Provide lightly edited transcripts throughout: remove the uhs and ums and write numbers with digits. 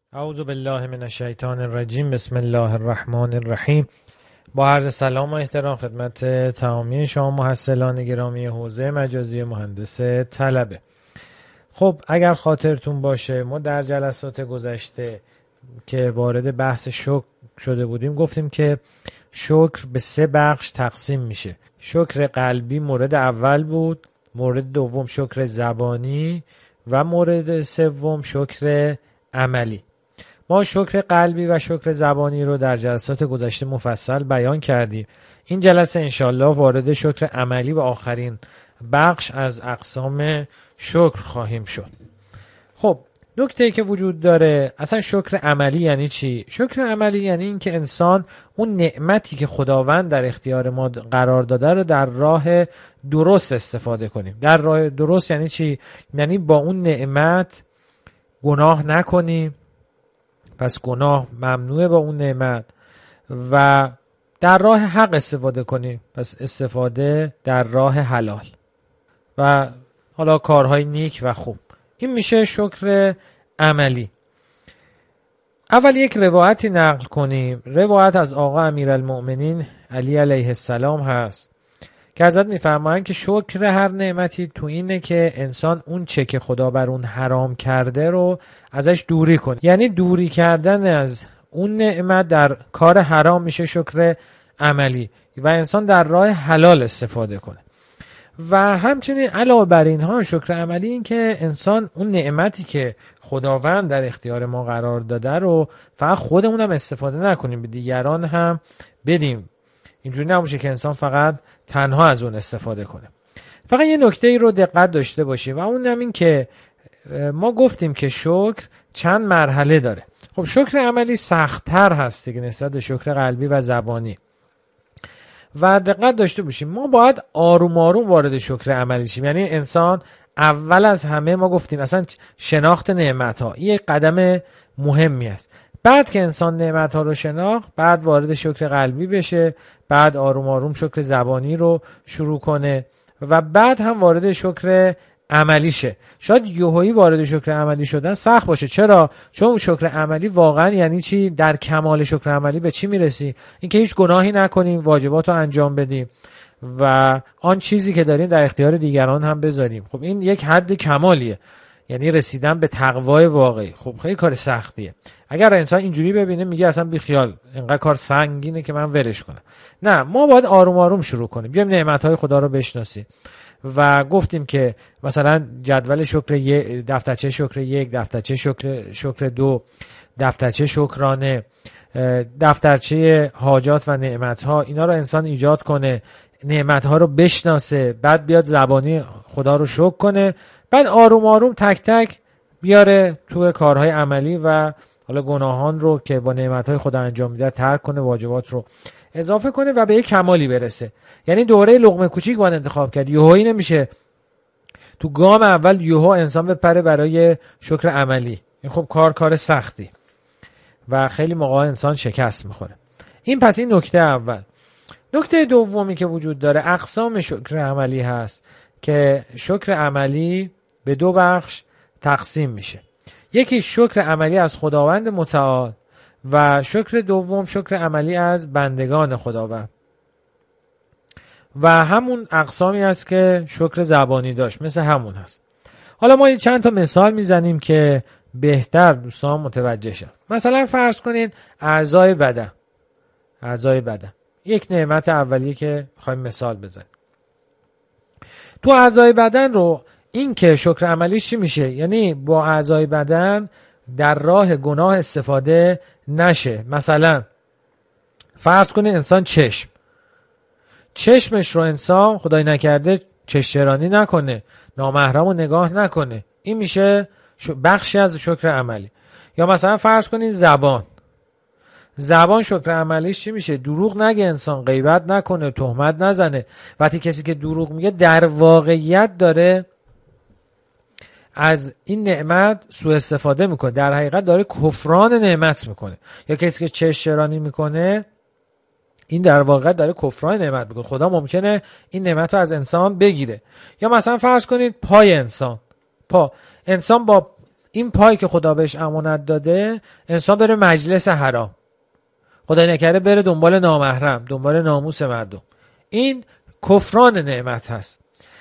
اعوذ بالله من الشیطان الرجیم. بسم الله الرحمن الرحیم. با عرض سلام و احترام خدمت تمامی شما محصلان گرامی حوزه مجازی مهندس طلبه. خب اگر خاطرتون باشه ما در جلسات گذشته که وارد بحث شکر شده بودیم گفتیم که شکر به 3 بخش تقسیم میشه. شکر قلبی مورد اول بود، مورد دوم شکر زبانی و مورد سوم شکر عملی. ما شکر قلبی و شکر زبانی رو در جلسات گذشته مفصل بیان کردیم. این جلسه انشالله وارد شکر عملی و آخرین بخش از اقسام شکر خواهیم شد. خب نکته‌ای که وجود داره، اصلا شکر عملی یعنی چی؟ شکر عملی یعنی این که انسان اون نعمتی که خداوند در اختیار ما قرار داده رو در راه درست استفاده کنیم. در راه درست یعنی چی؟ یعنی با اون نعمت گناه نکنیم، پس گناه ممنوعه با اون نعمت، و در راه حق استفاده کنیم، پس استفاده در راه حلال و حالا کارهای نیک و خوب. این میشه شکر عملی. اول یک روایتی نقل کنیم. روایت از آقا امیرالمؤمنین علی علیه السلام هست که حضرت میفرمایند که شکر هر نعمتی تو اینه که انسان اون چه که خدا بر اون حرام کرده رو ازش دوری کنه. یعنی دوری کردن از اون نعمت در کار حرام میشه شکر عملی و انسان در راه حلال استفاده کنه. و همچنین علاوه بر اینها شکر عملی این که انسان اون نعمتی که خداوند در اختیار ما قرار داده رو فقط خودمون هم استفاده نکنیم، به دیگران هم بدیم. اینجوری نباشه که انسان فقط تنها از اون استفاده کنه. فقط یه نکته ای رو دقت داشته باشیم و اون هم این که ما گفتیم که شکر چند مرحله داره. خب شکر عملی سخت‌تر هست دیگه نسبت به شکر قلبی و زبانی. و دقت داشته باشیم ما باید آروم آروم وارد شکر عملی شیم. یعنی انسان اول از همه ما گفتیم اصلا شناخت نعمت‌ها یک قدم مهمی است. بعد که انسان نعمت‌ها رو شناخت، بعد وارد شکر قلبی بشه، بعد آروم آروم شکر زبانی رو شروع کنه و بعد هم وارد شکر عملی شه. شاید یهویی وارد شکر عملی شدن سخت باشه. چرا؟ چون شکر عملی واقعا یعنی چی؟ در کمال شکر عملی به چی میرسی؟ اینکه هیچ گناهی نکنیم، واجبات رو انجام بدیم و آن چیزی که داریم در اختیار دیگران هم بذاریم. خب این یک حد کمالیه، یعنی رسیدن به تقوای واقعی. خب خیلی کار سختیه. اگر انسان اینجوری ببینه میگه اصلا بی خیال، اینقدر کار سنگینه که من ولش کنم. نه، ما باید آروم آروم شروع کنیم، بیایم نعمت‌های خدا رو بشناسیم. و گفتیم که مثلا جدول شکر یک، دفترچه شکر یک، دفترچه شکر دو، دفترچه شکرانه، دفترچه حاجات و نعمت‌ها، اینا رو انسان ایجاد کنه، نعمت‌ها رو بشناسه، بعد بیاد زبانی خدا رو شکر کنه، بعد آروم آروم تک تک بیاره تو کارهای عملی و حالا گناهان رو که با نعمت‌های خدا انجام میده ترک کنه، واجبات رو اضافه کنه و به یک کمالی برسه. یعنی دوره لقمه کوچیک باید انتخاب کرد. یهویی نمیشه تو گام اول یهو انسان بپره برای شکر عملی. این خب کار سختی و خیلی موقع انسان شکست میخوره. پس این نکته اول. نکته دومی که وجود داره اقسام شکر عملی هست که شکر عملی به 2 بخش تقسیم میشه. یکی شکر عملی از خداوند متعال و شکر دوم شکر عملی از بندگان خداوند. و همون اقسامی است که شکر زبانی داشت، مثل همون هست. حالا ما چند تا مثال میزنیم که بهتر دوستان متوجه شن. مثلا فرض کنین اعضای بدن. یک نعمت اولیه که می‌خوایم مثال بزنیم. تو اعضای بدن رو این که شکر عملیش چی میشه؟ یعنی با اعضای بدن در راه گناه استفاده نشه. مثلا فرض کنین انسان چشمش رو انسان خدای نکرده چشترانی نکنه، نامحرم رو نگاه نکنه. این میشه بخشی از شکر عملی. یا مثلا فرض کنین زبان شکر عملیش چی میشه؟ دروغ نگه انسان، غیبت نکنه، تهمت نزنه. وقتی کسی که دروغ میگه در واقعیت داره از این نعمت سوء استفاده میکنه، در حقیقت داره کفران نعمت میکنه. یا کسی که چشترانی میکنه، این در واقع داره کفران نعمت میکنه. خدا ممکنه این نعمت رو از انسان بگیره. یا مثلا فرض کنید پای انسان با این پایی که خدا بهش امانت داده، انسان بره مجلس حرام، خدای نکرده بره دنبال نامحرم، دنبال ناموس مردم، این کفران نعمت هست.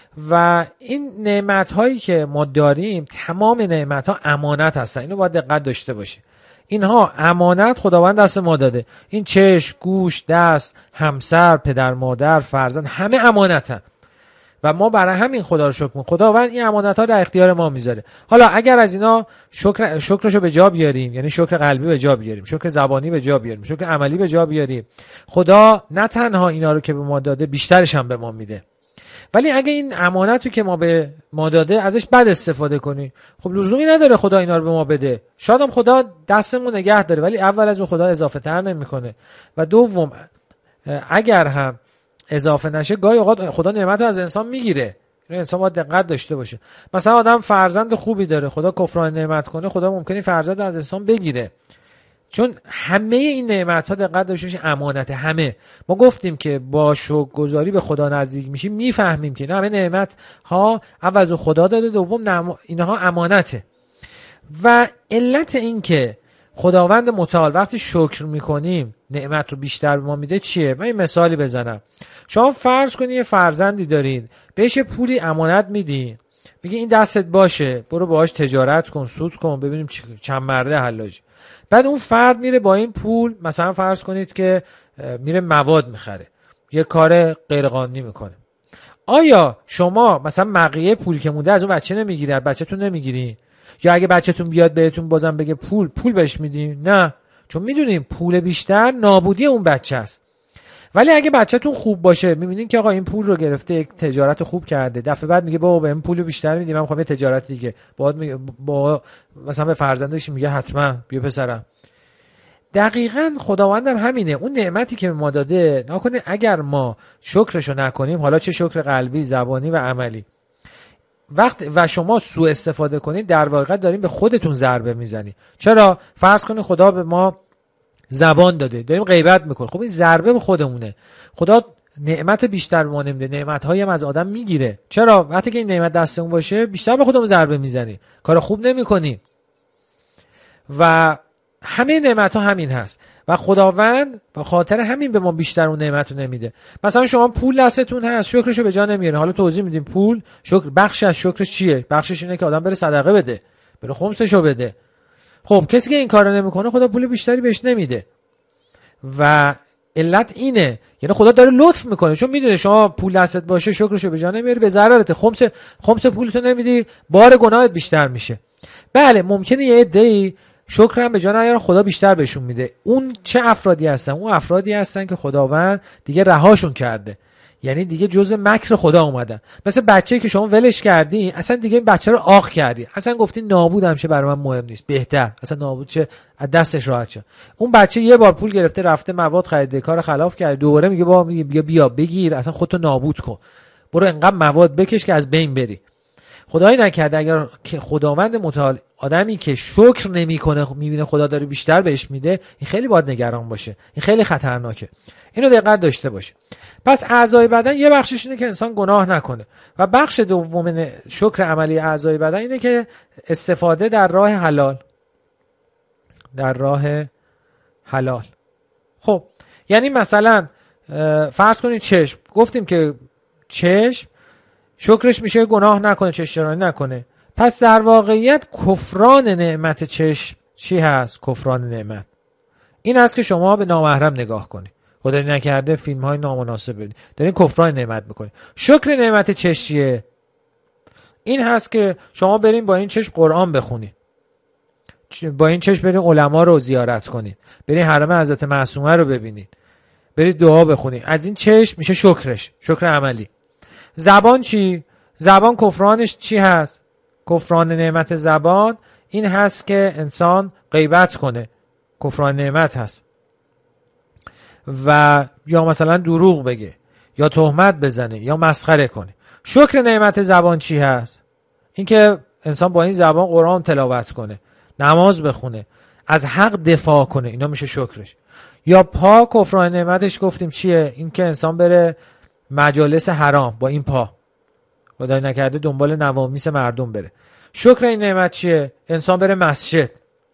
و این نعمت هایی که ما داریم تمام نعمت ها امانت هستن، اینو باید دقت داشته باشی. اینها امانت خداوند دست ما داده. این چشم، گوش، دست، همسر، پدر، مادر، فرزند، همه امانتن و ما برای همین خدا رو شکر میکنیم. خداوند این امانت ها در اختیار ما میذاره. حالا اگر از اینا شکرشو به جا بیاریم، یعنی شکر قلبی به جا بیاریم، شکر زبانی به جا بیاریم، شکر عملی به جا بیاریم، خدا نه تنها اینا رو که به ما داده بیشترش هم به ما میده. ولی اگه این امانتی که به ما داده ازش بد استفاده کنی، خب لزومی نداره خدا اینا رو به ما بده. شاید هم خدا دستمون نگه داره، ولی اول از اون خدا اضافه تر نمیکنه و دوم اگر هم اضافه نشه گاهی اوقات خدا نعمت رو از انسان میگیره. این انسان باید دقت داشته باشه. مثلا آدم فرزند خوبی داره، خدا کفران نعمت کنه، خدا ممکنه فرزند از انسان بگیره. چون همه این نعمت ها دقت داشته باشید امانت. همه ما گفتیم که با شکرگزاری به خدا نزدیک میشیم، میفهمیم که همه نعمت ها اول از خدا داده، دوم اینها امانته. و علت این که خداوند متعال وقتی شکر میکنیم نعمت رو بیشتر به ما میده چیه؟ من این مثالی بزنم. شما فرض کنید یه فرزندی دارین، بهش پولی امانت میدین، میگه این دستت باشه، برو باهاش تجارت کن، سود کن، ببینیم چند مرده حلاج. بعد اون فرد میره با این پول، مثلا فرض کنید که میره مواد میخره، یه کار غیرقانونی میکنه. آیا شما مثلا بقیه پولی که مونده از اون بچه نمیگیری، از بچه‌تون نمیگیری؟ یا اگه بچه‌تون بیاد بهتون بازم بگه پول بهش میدین؟ نه، چون میدونیم پول بیشتر نابودی اون بچه است. ولی اگه بچه‌تون خوب باشه، میبینین که آقا این پول رو گرفته، یک تجارت خوب کرده، دفعه بعد میگه بابا بهم پول بیشتر میدی، من میخوام یه تجارت دیگه، با مثلا به فرزندش میگه حتما بیا پسرم. دقیقاً خداوندم همینه. اون نعمتی که به ما داده نکنه اگر ما شکرشو نکنیم، حالا چه شکر قلبی، زبانی و عملی، و شما سوء استفاده کنید، در واقع دارین به خودتون ضربه میزنید. چرا؟ فرض کنید خدا به ما زبان داده، داریم غیبت میکنیم، خب این ضربه به خودمونه. خدا نعمت بیشتر به ما نمیده، نعمت‌هایی هم از آدم میگیره. چرا؟ وقتی که این نعمت دستمون باشه بیشتر به خودمون ضربه میزنیم، کار خوب نمیکنیم. و همه نعمت‌ها همین هست و خداوند به خاطر همین به ما بیشتر اون نعمت رو نمیده. مثلا شما پول دستتون هست، شکرشو به جا نمیارین. حالا توضیح میدیم پول شکر، بخش از شکرش چیه؟ بخشش اینه که آدم بره صدقه بده، بره خمسشو بده. خب کسی که این کارو نمیکنه خدا پول بیشتری بهش نمیده و علت اینه، یعنی خدا داره لطف میکنه، چون میدونه شما پول دستت باشه شکرشو به جا نمیاری، به ضررته. خمس پولتو نمیدی، بار گناهت بیشتر میشه. بله ممکنه یه عده‌ای شکر هم به جا نیارن، خدا بیشتر بهشون میده. اون چه افرادی هستن؟ اون افرادی هستن که خداوند دیگه رهاشون کرده، یعنی دیگه جزء مکر خدا اومدن. مثل بچه‌ای که شما ولش کردی، اصلا دیگه این بچه رو آخ کردی، اصلا گفتی نابودم شه، برای من مهم نیست، بهتر اصلا نابود شه، از دستش راحت شه. اون بچه یه بار پول گرفته رفته مواد خریده، کار خلاف کرده، دوباره میگه بابا میگه بیا بگیر، اصلا خودتو نابود کن، برو انقدر مواد بکش که از بین بری. خدایی نکرده اگر که خداوند متعال آدمی که شکر نمیکنه میبینه خدا داره بیشتر بهش میده، این خیلی باید نگران باشه، این خیلی خطرناکه، اینو دقت داشته باشه. پس اعضای بدن یه بخشش اینه که انسان گناه نکنه و بخش دوم شکر عملی اعضای بدن اینه که استفاده در راه حلال، در راه حلال. خب یعنی مثلا فرض کنید چشم، گفتیم که چشم شکرش میشه گناه نکنه، چشم‌چرانی نکنه. پس در واقعیت کفران نعمت چشم چی هست؟ کفران نعمت این هست که شما به نامحرم نگاه کنی، خدای نکرده فیلم های نامناسب ببینید، دارین کفران نعمت میکنی. شکر نعمت چشم چیه؟ این هست که شما برین با این چشم قرآن بخونید، با این چشم برین علما رو زیارت کنید، برین حرم حضرت معصومه رو ببینید، برید دعا بخونید. از این چشم میشه شکرش، شکر عملی. زبان چی؟ زبان کفرانش چی هست؟ کفران نعمت زبان این هست که انسان غیبت کنه، کفران نعمت هست، و یا مثلا دروغ بگه یا تهمت بزنه یا مسخره کنه. شکر نعمت زبان چی هست؟ این که انسان با این زبان قرآن تلاوت کنه، نماز بخونه، از حق دفاع کنه، اینا میشه شکرش. یا پا کفران نعمتش گفتیم چیه؟ این که انسان بره مجالس حرام با این پا، خدای نکرده دنبال نوامیس مردم بره. شکر این نعمت چیه؟ انسان بره مسجد،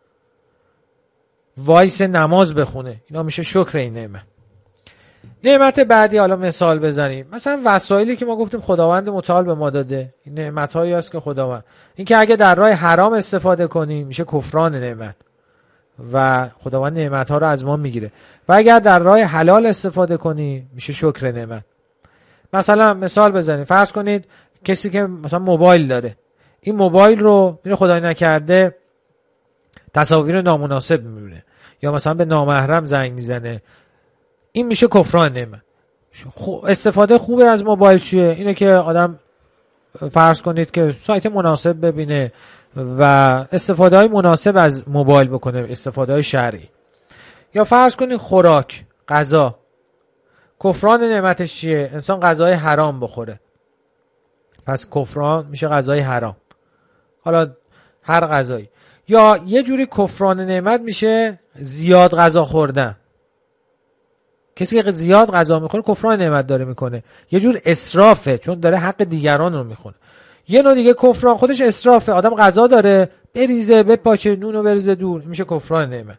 وایس نماز بخونه، اینا میشه شکر این نعمت. نعمت بعدی، حالا مثال بزنیم، مثلا وسایلی که ما گفتیم خداوند متعال به ما داده، این نعمت‌هایی هست که خداوند، این که اگه در راه حرام استفاده کنیم میشه کفران نعمت و خداوند نعمت‌ها رو از ما میگیره، و اگر در راه حلال استفاده کنیم میشه شکر نعمت. مثلا مثال بزنیم، فرض کنید کسی که مثلا موبایل داره، این موبایل رو میره خدای نکرده تصاویر نامناسب میبینه یا مثلا به نامحرم زنگ میزنه، این میشه کفران نعمت. استفاده خوبه از موبایل چیه؟ اینه که آدم فرض کنید که سایت مناسب ببینه و استفاده های مناسب از موبایل بکنه، استفاده های شرعی. یا فرض کنید خوراک، غذا، کفران نعمتش چیه؟ انسان غذای حرام بخوره، پس کفران میشه غذای حرام، حالا هر غذایی. یا یه جوری کفران نعمت میشه زیاد غذا خوردن، کسی که زیاد غذا میخوره کفران نعمت داره میکنه، یه جور اسرافه چون داره حق دیگران رو میخونه. یه نوع دیگه کفران خودش اسرافه، آدم غذا داره بریزه بپاچه نونو بریزه دور، میشه کفران نعمت.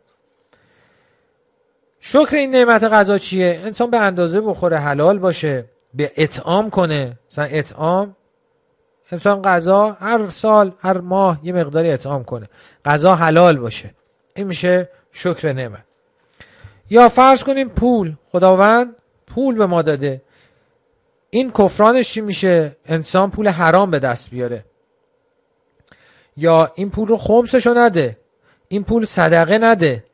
شکر این نعمت غذا چیه؟ انسان به اندازه بخوره، حلال باشه، به اطعام کنه، مثلا اطعام، انسان غذا هر سال هر ماه یه مقداری اطعام کنه، غذا حلال باشه، این میشه شکر نعمت. یا فرض کنیم پول، خداوند پول به ما داده، این کفرانش چی میشه؟ انسان پول حرام به دست بیاره، یا این پول رو خمسشو نده، این پول صدقه نده،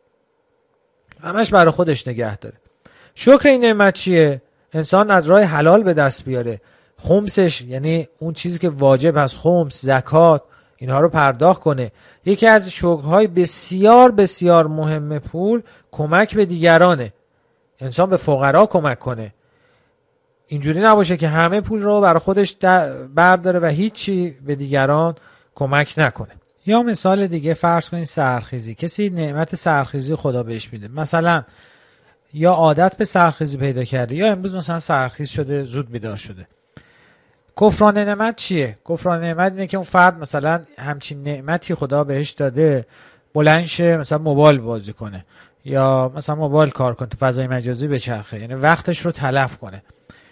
همش برای خودش نگه داره. شکر این نعمت چیه؟ انسان از راه حلال به دست بیاره، خمسش یعنی اون چیزی که واجب هست، خمس، زکات، اینها رو پرداخت کنه. یکی از شکرهای بسیار بسیار مهم پول کمک به دیگرانه، انسان به فقرا کمک کنه، اینجوری نباشه که همه پول رو برای خودش برداره و هیچی به دیگران کمک نکنه. یا مثال دیگه فرض کنید سحرخیزی، کسی نعمت سحرخیزی خدا بهش میده، مثلا یا عادت به سحرخیزی پیدا کرده یا امروز مثلا سحرخیز شده، زود بیدار شده. کفران نعمت چیه؟ کفران نعمت اینه که اون فرد مثلا همچین نعمتی خدا بهش داده بلند شه مثلا موبایل بازی کنه یا مثلا موبایل کار کنه، تو فضای مجازی بچرخه، یعنی وقتش رو تلف کنه.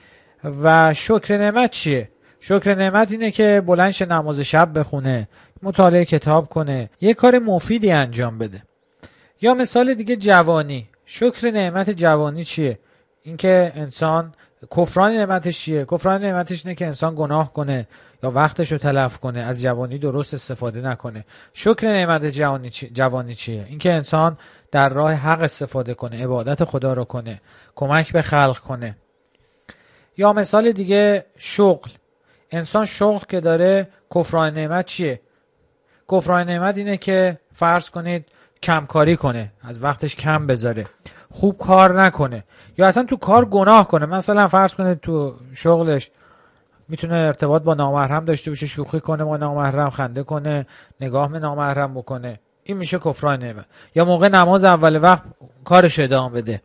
و شکر نعمت چیه؟ شکر نعمت اینه که بلند شه نماز شب بخونه، مطالعه کتاب کنه، یه کار مفیدی انجام بده. یا مثال دیگه جوانی، شکر نعمت جوانی چیه؟ اینکه انسان کفران نعمتش چیه؟ کفران نعمتش اینه که انسان گناه کنه یا وقتش رو تلف کنه، از جوانی درست استفاده نکنه. شکر نعمت جوانی چیه؟ اینکه انسان در راه حق استفاده کنه، عبادت خدا رو کنه، کمک به خلق کنه. یا مثال دیگه شغل، انسان شغل که داره، کفران نعمت چیه؟ کفران نعمت اینه که فرض کنید کمکاری کنه، از وقتش کم بذاره، خوب کار نکنه یا اصلا تو کار گناه کنه. مثلا فرض کنید تو شغلش میتونه ارتباط با نامحرم داشته باشه، شوخی کنه با نامحرم، خنده کنه، نگاه به نامحرم بکنه، این میشه کفران نعمت. یا موقع نماز اول وقت کارش ادامه بده،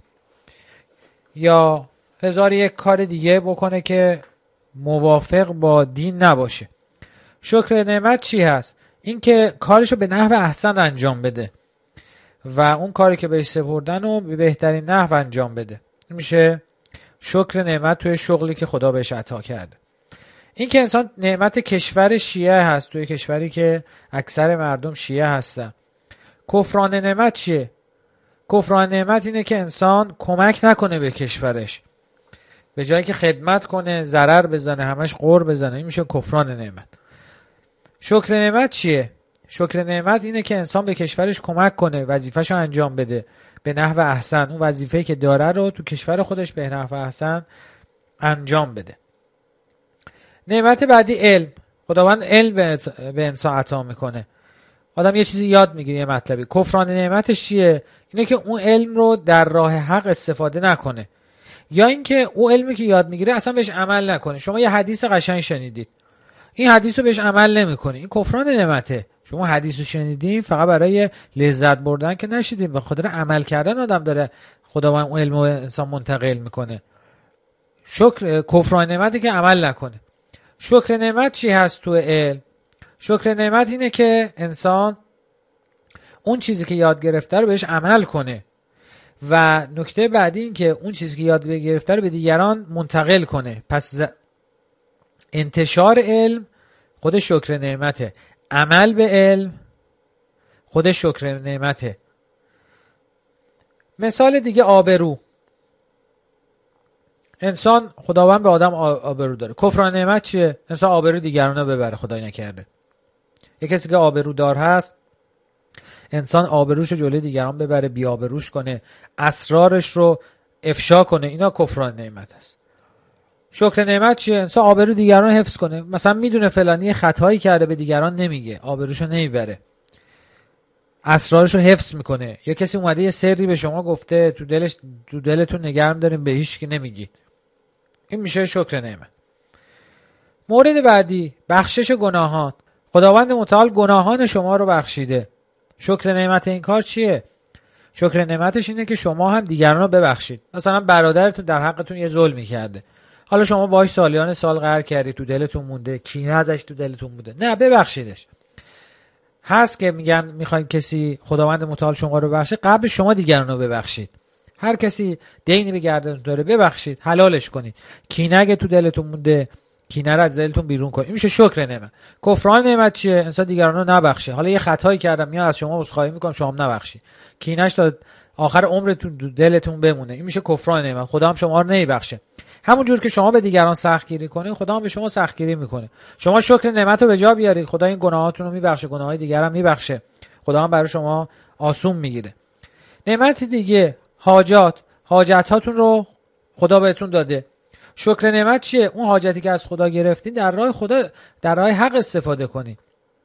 یا هزار یک کار دیگه بکنه که موافق با دین نباشه. شکر نعمت چی هست؟ این که کارشو به نحو احسن انجام بده و اون کاری که بهش سپردن رو به بهترین نحو انجام بده، این میشه شکر نعمت توی شغلی که خدا بهش عطا کرده. این که انسان نعمت کشور شیعه هست، توی کشوری که اکثر مردم شیعه هستن. کفران نعمت چیه؟ کفران نعمت اینه که انسان کمک نکنه به کشورش، به جایی که خدمت کنه ضرر بزنه، همش قور بزنه، این میشه کفران نعمت. شکر نعمت چیه؟ شکر نعمت اینه که انسان به کشورش کمک کنه، وظیفه‌شو انجام بده به نحو احسن، اون وظیفه‌ای که داره رو تو کشور خودش به نحو احسن انجام بده. نعمت بعدی علم، خداوند علم به انسان عطا میکنه، آدم یه چیزی یاد میگیره، یه مطلبی. کفران نعمتش چیه؟ اینه که اون علم رو در راه حق استفاده نکنه، یا اینکه اون علمی که یاد میگیره اصلا بهش عمل نکنه. شما یه حدیث قشنگ شنیدید، این حدیث رو بهش عمل نمیکنی، این کفران نعمته. شما حدیث رو شنیدین فقط برای لذت بردن که نشیدین، به خاطر عمل کردن آدم داره خداوند اون علم رو انسان منتقل میکنه. شکر کفران نعمتی که عمل نکنه. شکر نعمت چی هست تو علم؟ شکر نعمت اینه که انسان اون چیزی که یاد گرفته رو بهش عمل کنه و نکته بعدی این که اون چیزی که یاد گرفته رو به دیگران منتقل کنه. پس انتشار علم خود شکر نعمته، عمل به علم خود شکر نعمته. مثال دیگه آبرو. انسان، خداوند به آدم آبرو داره. کفران نعمت چیه؟ انسان آبرو دیگران رو ببره، خدای نکرده. یک کسی که آبرو دار هست، انسان آبروش رو جلوی دیگران ببره، بی آبروش کنه، اسرارش رو افشا کنه، اینا کفران نعمت است. شکر نعمت چیه؟ انسان آبرو دیگران رو حفظ کنه. مثلا میدونه فلانی خطایی کرده، به دیگران نمیگه، آبروش رو نمیبره، اسرارش رو حفظ میکنه. یا کسی اومده یه سری به شما گفته، تو دلتون نگرم داریم، به هیچ کی نمیگید. این میشه شکر نعمت. مورد بعدی، بخشش گناهان. خداوند متعال گناهان شما رو بخشیده. شکر نعمت این کار چیه؟ شکر نعمتش اینه که شما هم دیگران رو ببخشید. مثلا برادرتون در حقتون یه ظلمی کرده، حالا شما باهاش سالیان سال قهر کردی، تو دلتون مونده، کینه ازش تو دلتون مونده. نه، ببخشیدش. هست که میگن میخواین کسی خداوند متعال شما رو ببخشه، قبل شما دیگران رو ببخشید. هر کسی دینی به گردنتون داره ببخشید، حلالش کنید. کینه اگه تو دلتون مونده، کینه رو از دلتون بیرون کنید. این میشه شکر نعمت. کفران نعمت چیه؟ انسان دیگران رو نبخشه. حالا یه خطایی کردم، میاد از شما عذرخواهی میکنم، شما هم نبخشید، کینهش تا آخر عمرتون تو دلتون بمونه. این میشه کفران نعمت. خدا هم شما رو نمیبخشه. همون جور که شما به دیگران سختگیری کنید، خدا هم به شما سختگیری میکنه. شما شکر نعمت رو به جا بیارید، خدا این گناهاتون رو میبخشه، گناههای دیگر هم میبخشه، خدا هم برای شما آسون میگیره. نعمت دیگه، حاجتاتون رو خدا بهتون داده. شکر نعمت چیه؟ اون حاجتی که از خدا گرفتین در راه خدا، در راه حق استفاده کنید.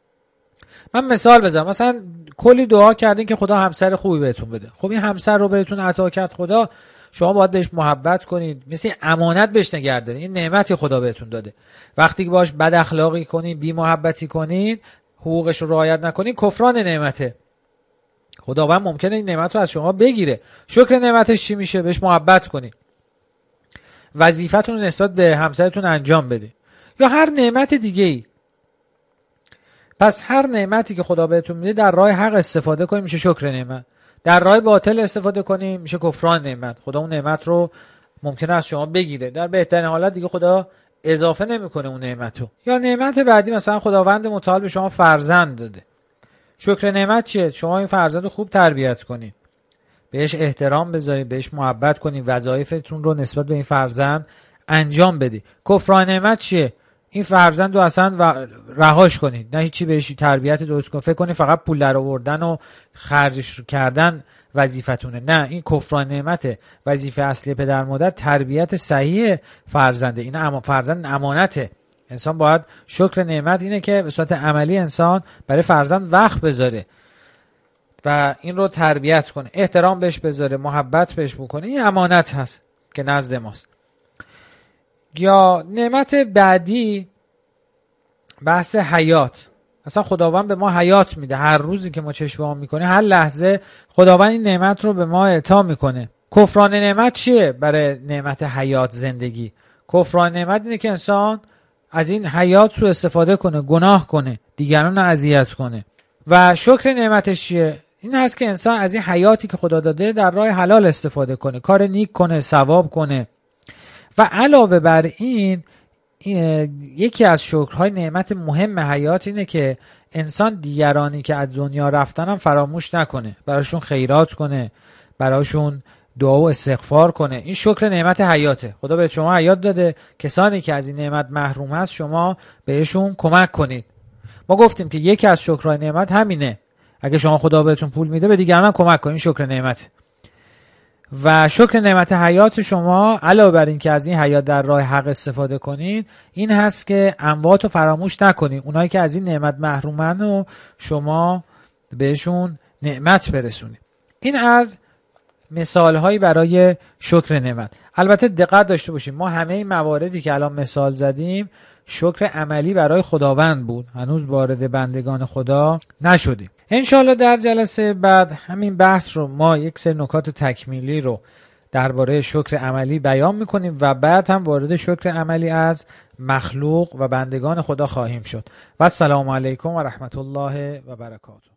من مثال بزنم، مثلا کلی دعا کردین که خدا همسر خوبی بهتون بده. خب این همسر رو بهتون عطا کرد خدا، شما باید بهش محبت کنید، مثل امانت بهش نگه دارید. این نعمتی خدا بهتون داده. وقتی که باش بد اخلاقی کنید، بی محبتی کنید، حقوقش رو رعایت نکنید، کفران نعمته. خداوند ممکنه این نعمت رو از شما بگیره. شکر نعمتش چی میشه؟ بهش محبت کنید، وظیفتون رو نسبت به همسرتون انجام بده، یا هر نعمت دیگه ای. پس هر نعمتی که خدا بهتون میده در راه حق استفاده کنید، میشه شکر نعمت. در راه باطل استفاده کنید، میشه کفران نعمت. خدا اون نعمت رو ممکنه از شما بگیره. در بهترین حالت دیگه خدا اضافه نمیکنه اون نعمتو. یا نعمت بعدی، مثلا خداوند متعال به شما فرزند داده. شکر نعمت چیه؟ شما این فرزند رو خوب تربیت کنید، بهش احترام بذارید، بهش محبت کنید، وظایفتون رو نسبت به این فرزند انجام بدید. کفران نعمت چیه؟ این فرزند رو اصلا رهاش کنید، نه هیچی بهش تربیت درست کنید، فکر کنید فقط پول در آوردن و خرجش کردن وظیفتونه. نه، این کفران نعمته. وظیفه اصلی پدر مادر تربیت صحیح فرزنده. این فرزند امانته. انسان باید شکر نعمت اینه که به صورت عملی انسان برای فرزند وقت بذاره و این رو تربیت کنه، احترام بهش بذاره، محبت بهش بکنه. این امانت هست که نزد ماست. یا نعمت بعدی، بحث حیات. اصلا خداوند به ما حیات میده. هر روزی که ما چشم وا میکنه، هر لحظه خداوند این نعمت رو به ما اعطا میکنه. کفران نعمت چیه برای نعمت حیات زندگی؟ کفران نعمت اینه که انسان از این حیات سوء استفاده کنه، گناه کنه، دیگران رو اذیت کنه. و شکر نعمتش چیه؟ این هست که انسان از این حیاتی که خدا داده در راه حلال استفاده کنه، کار نیک کنه، ثواب کنه. و علاوه بر این یکی از شکرهای نعمت مهم حیات اینه که انسان دیگرانی که از دنیا رفتن هم فراموش نکنه، براشون خیرات کنه، براشون دعا و استغفار کنه. این شکر نعمت حیاته. خدا به شما حیات داده، کسانی که از این نعمت محروم هست شما بهشون کمک کنید. ما گفتیم که یکی از شکرهای نعمت همینه، اگه شما خدا بهتون پول میده به دیگران هم کمک کنید، شکر نعمت. و شکر نعمت حیات شما علاوه بر این که از این حیات در راه حق استفاده کنید، این هست که اموات رو فراموش نکنید. اونایی که از این نعمت محرومن و شما بهشون نعمت برسونید. این از مثالهایی برای شکر نعمت. البته دقت داشته باشیم، ما همه این مواردی که الان مثال زدیم شکر عملی برای خداوند بود، هنوز وارد بندگان خدا نشدیم. انشالله در جلسه بعد همین بحث رو ما یک سری نکات تکمیلی رو درباره شکر عملی بیان میکنیم و بعد هم وارد شکر عملی از مخلوق و بندگان خدا خواهیم شد. و السلام علیکم و رحمت الله و برکاته.